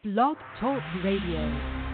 Blog Talk Radio.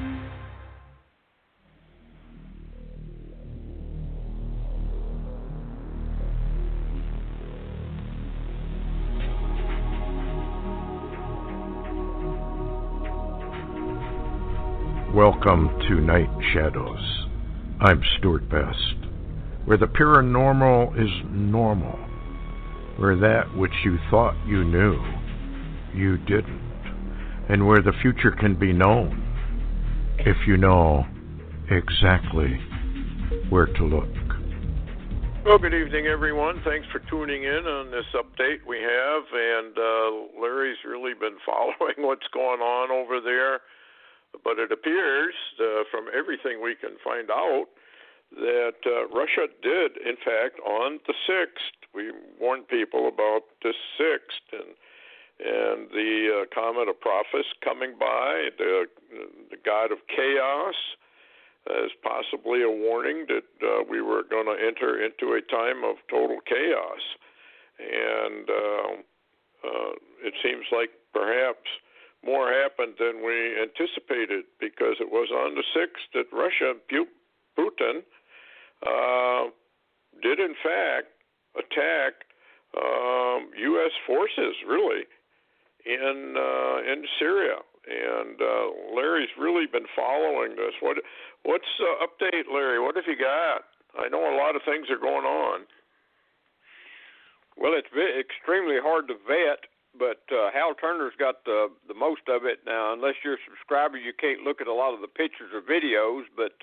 Welcome to Night Shadows. I'm Stuart Best, where the paranormal is normal, where that which you thought you knew, you didn't, and where the future can be known if you know exactly where to look. Well, good evening, everyone. Thanks for tuning in on this update we have, and Larry's really been following what's going on over there. But it appears, from everything we can find out, that Russia did, in fact, on the 6th, we warned people about the 6th, and the comet of Prophus coming by, the god of chaos, as possibly a warning that we were going to enter into a time of total chaos. And it seems like perhaps more happened than we anticipated, because it was on the 6th that Russia, Putin, did in fact attack U.S. forces, really, in Syria. And Larry's really been following this. What's the update, Larry? What have you got? I know a lot of things are going on. Well, it's extremely hard to vet. But Hal Turner's got the most of it now. Unless you're a subscriber, you can't look at a lot of the pictures or videos. But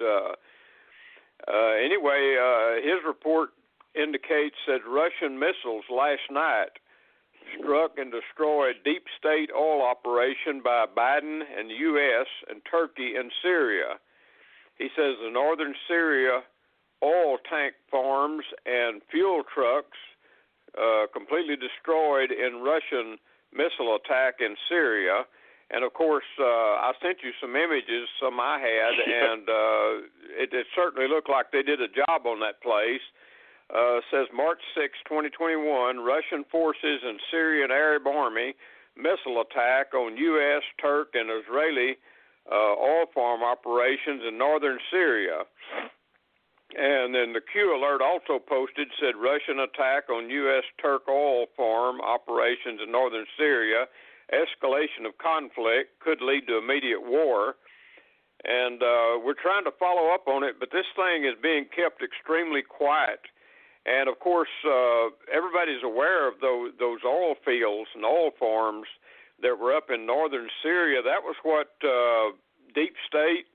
anyway, his report indicates that Russian missiles last night struck and destroyed deep state oil operation by Biden and the U.S. and Turkey and Syria. He says the northern Syria oil tank farms and fuel trucks completely destroyed in Russian missile attack in Syria. And, of course, I sent you some images, some I had, and it certainly looked like they did a job on that place. Says March 6, 2021, Russian forces and Syrian Arab Army missile attack on U.S., Turk, and Israeli oil farm operations in northern Syria. And then the Q Alert also posted, said Russian attack on U.S. Turk oil farm operations in northern Syria. Escalation of conflict could lead to immediate war. And we're trying to follow up on it, but this thing is being kept extremely quiet. And, of course, everybody's aware of those oil fields and oil farms that were up in northern Syria. That was what deep state,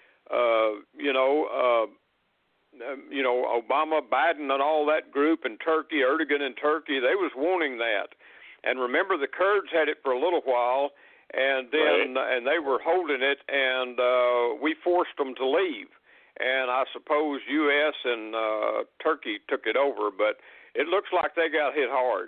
Obama, Biden, and all that group in Turkey, Erdogan in Turkey, they was wanting that. And remember, the Kurds had it for a little while, and then and they were holding it, and we forced them to leave. And I suppose U.S. and Turkey took it over, but it looks like they got hit hard.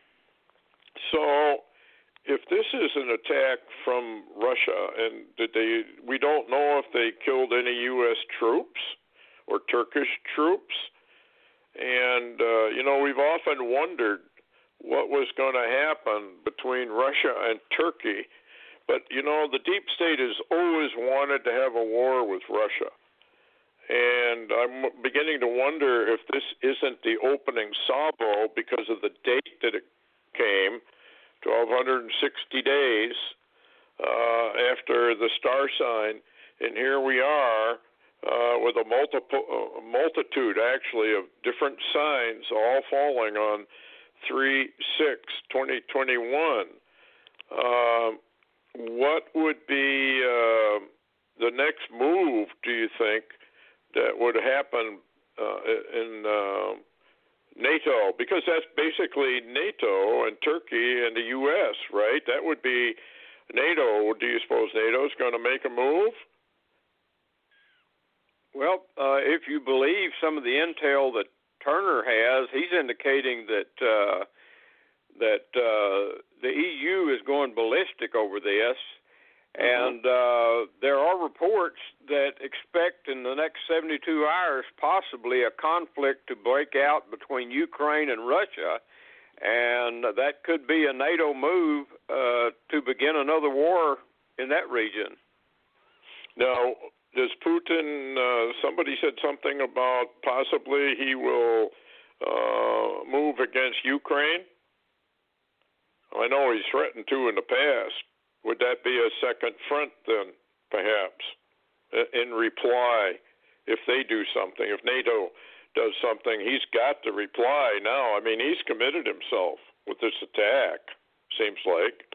So, if this is an attack from Russia, and we don't know if they killed any U.S. troops or Turkish troops, and we've often wondered what was going to happen between Russia and Turkey, but the deep state has always wanted to have a war with Russia, and I'm beginning to wonder if this isn't the opening salvo because of the date that it came, 1,260 days after the star sign, and here we are with a multitude, actually, of different signs all falling on 3/6/2021. What would be the next move, do you think, that would happen in NATO? Because that's basically NATO and Turkey and the U.S., right? That would be NATO. Do you suppose NATO is going to make a move? Well, if you believe some of the intel that Turner has, he's indicating that the EU is going ballistic over this, and there are reports that expect in the next 72 hours possibly a conflict to break out between Ukraine and Russia, and that could be a NATO move to begin another war in that region. Now, does Putin, somebody said something about possibly he will move against Ukraine? I know he's threatened to in the past. Would that be a second front then, perhaps, in reply, if they do something, if NATO does something? He's got to reply now. I mean, he's committed himself with this attack, seems like.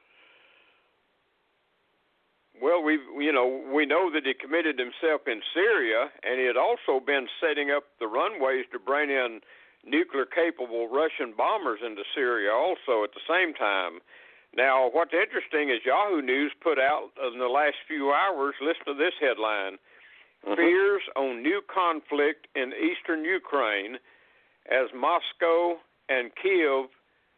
Well, we know that he committed himself in Syria, and he had also been setting up the runways to bring in nuclear-capable Russian bombers into Syria also at the same time. Now, what's interesting is Yahoo News put out in the last few hours, listen to this headline, fears on new conflict in eastern Ukraine as Moscow and Kiev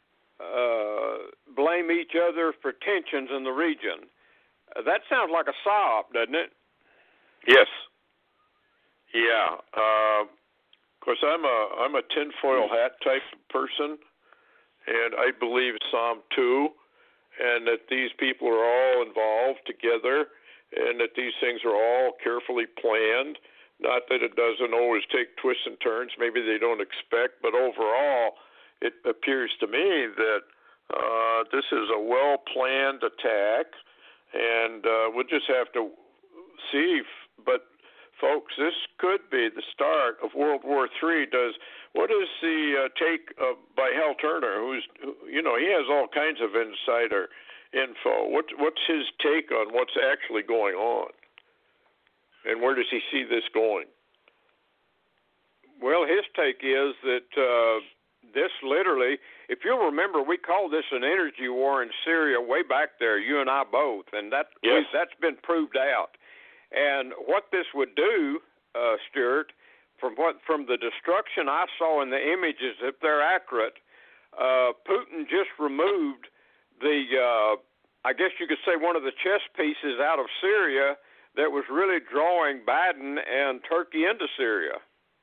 blame each other for tensions in the region. That sounds like a psyop, doesn't it? Yes. Yeah. Of course, I'm a tinfoil hat type of person, and I believe Psalm 2, and that these people are all involved together, and that these things are all carefully planned. Not that it doesn't always take twists and turns, maybe they don't expect, but overall, it appears to me that this is a well-planned attack, and we'll just have to see. But, folks, this could be the start of World War III. What is the take by Hal Turner, he has all kinds of insider info. What's his take on what's actually going on? And where does he see this going? Well, his take is that this literally, if you'll remember, we called this an energy war in Syria way back there, you and I both, and that's been proved out. And what this would do, Stuart, from the destruction I saw in the images, if they're accurate, Putin just removed the, I guess you could say, one of the chess pieces out of Syria that was really drawing Biden and Turkey into Syria.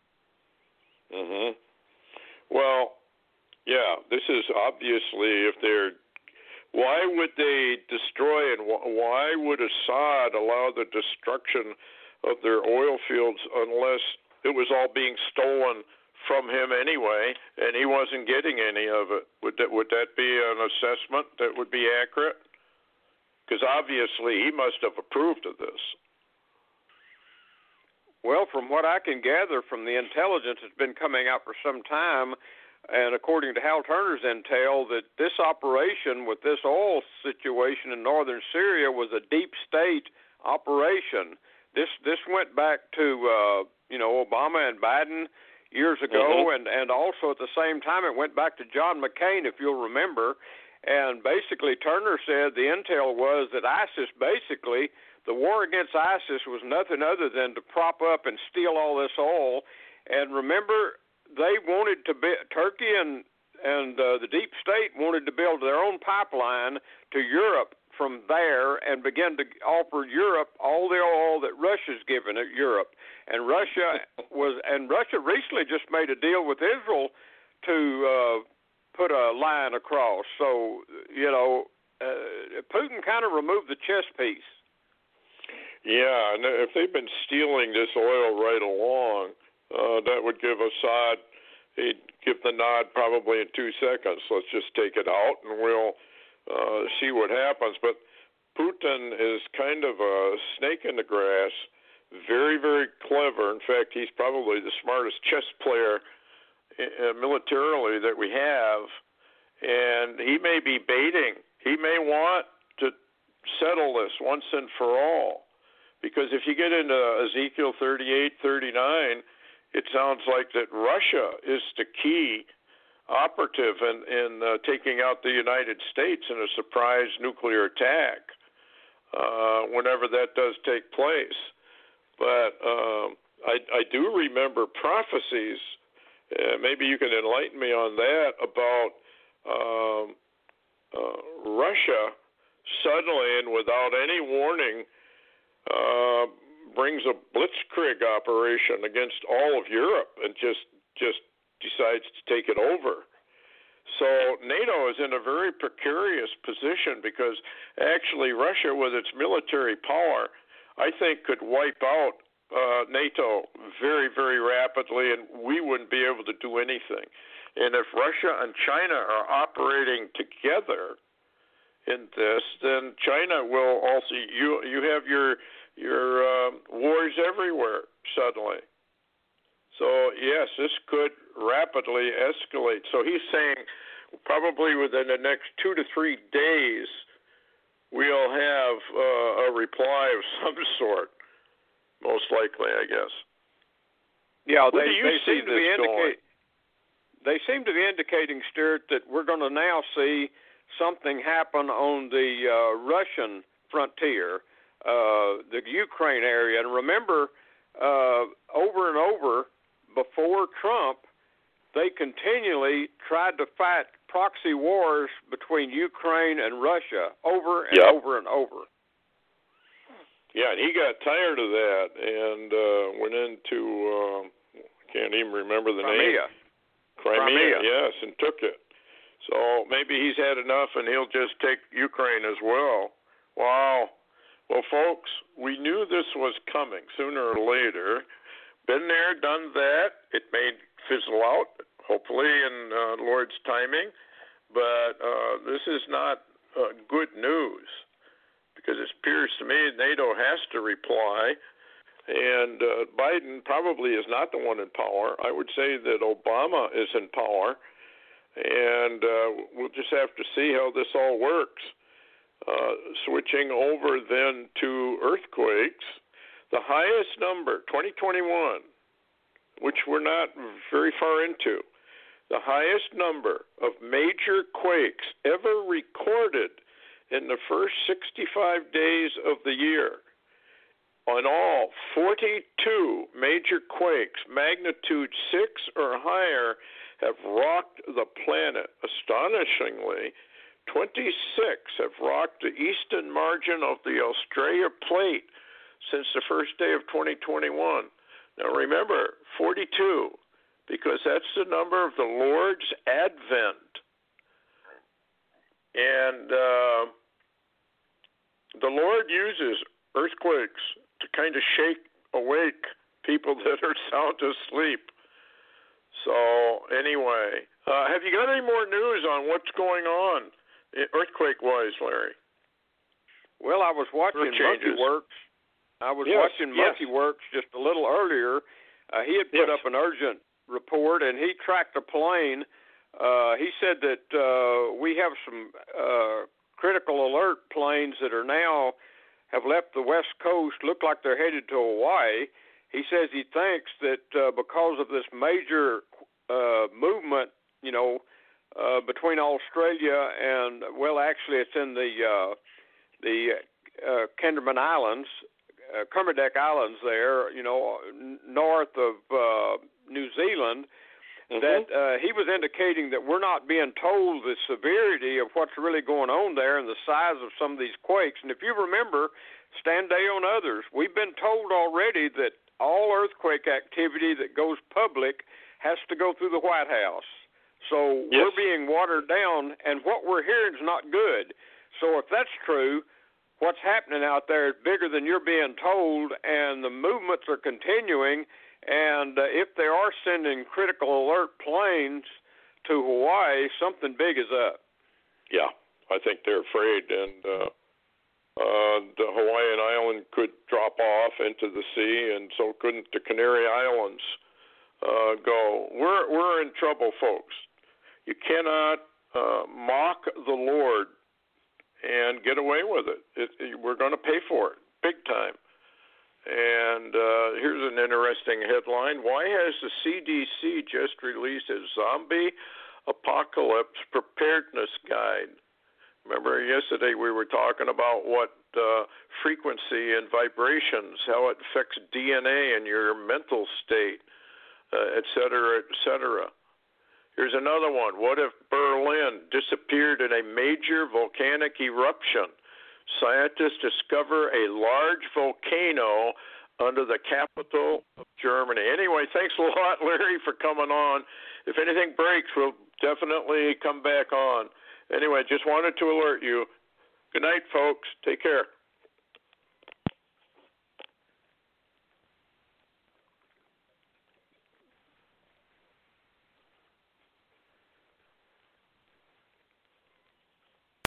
Well, yeah, this is obviously, why would they destroy and why would Assad allow the destruction of their oil fields unless it was all being stolen from him anyway and he wasn't getting any of it? Would that be an assessment that would be accurate? Because obviously he must have approved of this. Well, from what I can gather from the intelligence that's been coming out for some time, and according to Hal Turner's intel, that this operation with this oil situation in northern Syria was a deep state operation. This went back to Obama and Biden years ago, and also at the same time it went back to John McCain, if you'll remember. And basically Turner said the intel was that ISIS, basically the war against ISIS was nothing other than to prop up and steal all this oil. And remember, they wanted to be, Turkey and the deep state wanted to build their own pipeline to Europe from there and begin to offer Europe all the oil that Russia's given at Europe. And Russia recently just made a deal with Israel to put a line across. So, Putin kind of removed the chess piece. Yeah, and if they've been stealing this oil right along, that would give Assad, he'd give the nod probably in 2 seconds. Let's just take it out and we'll see what happens. But Putin is kind of a snake in the grass, very, very clever. In fact, he's probably the smartest chess player militarily that we have. And he may be baiting. He may want to settle this once and for all. Because if you get into Ezekiel 38, 39, it sounds like that Russia is the key operative in taking out the United States in a surprise nuclear attack whenever that does take place. But I do remember prophecies, maybe you can enlighten me on that, about Russia suddenly and without any warning brings a blitzkrieg operation against all of Europe and just decides to take it over. So NATO is in a very precarious position because actually Russia, with its military power, I think could wipe out NATO very, very rapidly, and we wouldn't be able to do anything. And if Russia and China are operating together in this, then China will also. You have your wars everywhere suddenly. So yes, this could rapidly escalate. So he's saying probably within the next 2 to 3 days we'll have a reply of some sort. Most likely, I guess. Yeah, they seem to be indicating, Stuart, that we're going to now see something happen on the Russian frontier, the Ukraine area. And remember, over and over, before Trump, they continually tried to fight proxy wars between Ukraine and Russia over and over and over. Yeah, and he got tired of that and went into, can't even remember the name. Crimea, yes, and took it. So maybe he's had enough and he'll just take Ukraine as well. Wow. Well, folks, we knew this was coming sooner or later. Been there, done that. It may fizzle out, hopefully in Lord's timing. But this is not good news, because it appears to me NATO has to reply, and Biden probably is not the one in power. I would say that Obama is in power, and we'll just have to see how this all works. Switching over then to earthquakes, the highest number, 2021, which we're not very far into, the highest number of major quakes ever recorded in the first 65 days of the year. On all, 42 major quakes, magnitude 6 or higher, have rocked the planet. Astonishingly, 26 have rocked the eastern margin of the Australia plate since the first day of 2021. Now remember, 42, because that's the number of the Lord's Advent. And the Lord uses earthquakes to kind of shake awake people that are sound asleep. So anyway, have you got any more news on what's going on earthquake-wise, Larry? Well, I was watching Monkey Works. Watching Monkey Works just a little earlier. He had put up an urgent report, and he tracked a plane. He said that we have some critical alert planes that are now have left the West Coast, look like they're headed to Hawaii. He says he thinks that because of this major movement, between Australia and, well, actually it's in the Kermadec Islands, there, north of New Zealand, that he was indicating that we're not being told the severity of what's really going on there and the size of some of these quakes. And if you remember, Stan Day and others, we've been told already that all earthquake activity that goes public has to go through the White House. So we're being watered down, and what we're hearing is not good. So if that's true, what's happening out there is bigger than you're being told, and the movements are continuing. And if they are sending critical alert planes to Hawaii, something big is up. Yeah, I think they're afraid, and the Hawaiian island could drop off into the sea, and so couldn't the Canary Islands go. We're in trouble, folks. You cannot mock the Lord and get away with it. We're going to pay for it, big time. And here's an interesting headline. Why has the CDC just released a zombie apocalypse preparedness guide? Remember yesterday we were talking about what frequency and vibrations, how it affects DNA and your mental state, et cetera, et cetera. Here's another one. What if Berlin disappeared in a major volcanic eruption? Scientists discover a large volcano under the capital of Germany. Anyway, thanks a lot, Larry, for coming on. If anything breaks, we'll Definitely come back on. Anyway, just wanted to alert you. Good night, folks. Take care.